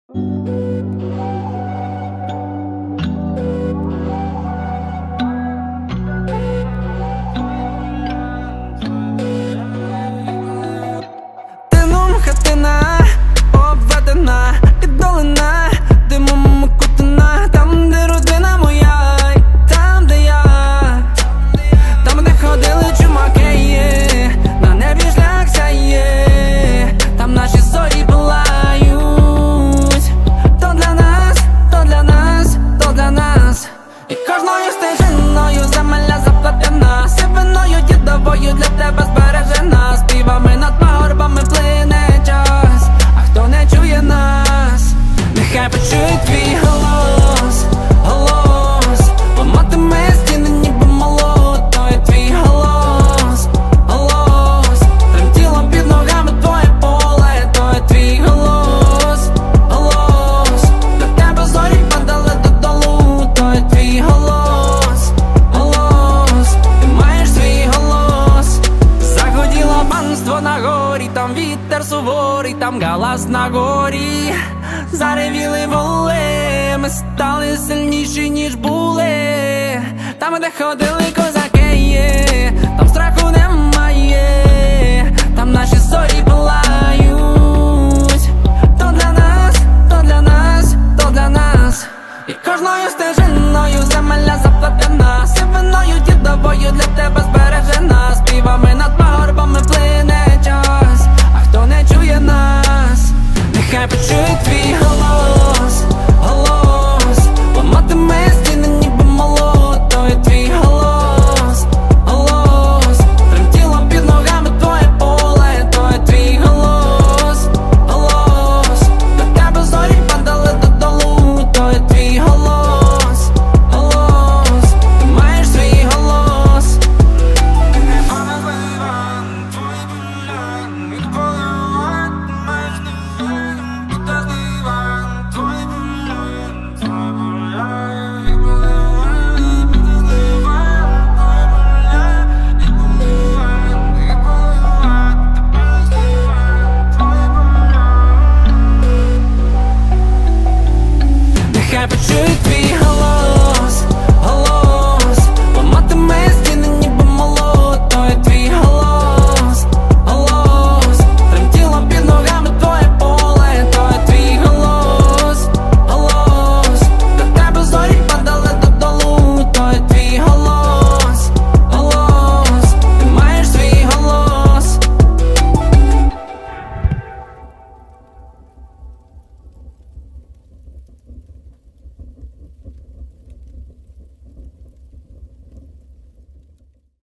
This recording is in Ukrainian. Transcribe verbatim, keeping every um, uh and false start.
Тином хатина обведена, піддолена димом окутана. Там, де родина моя, там, де я, там, де ходили чумаки, на небі шлях сяє, там наші зорі палають. То для нас, то для нас, то для нас. І кожною стежиною земля заплетена, сивиною дідовою для тебе збережена. Співами над пагорбами плине час, а хто не чує нас, нехай почує твій голос, голос. Ламатиме стіни ніби молот, то є твій голос, голос. Тремтіло під ногами твоє поле, то є твій голос, голос. До тебе зорі падали додолу, то є твій голос, голос. Ти маєш свій голос. Загуділо панство на горі, там вітер суворий, там галас на горі. Заревіли воли, ми стали сильніші, ніж були. Там, де ходили козаки, є, там страху немає, там наші зорі палають. То для нас, то для нас, то для нас. І кожною стежиною земля заплетена, сивиною дідовою для тебе збережена. Співами над пагорбами плине час, а хто не чує нас, нехай почує твій голос, голос. Ламатиме стіни ніби молот, то є твій голос, голос. Тремтіло під ногами твоє поле, то є твій голос, голос. До тебе зорі падали додолу, то є твій голос, голос. Ти маєш свій голос. Нехай почує твій голос.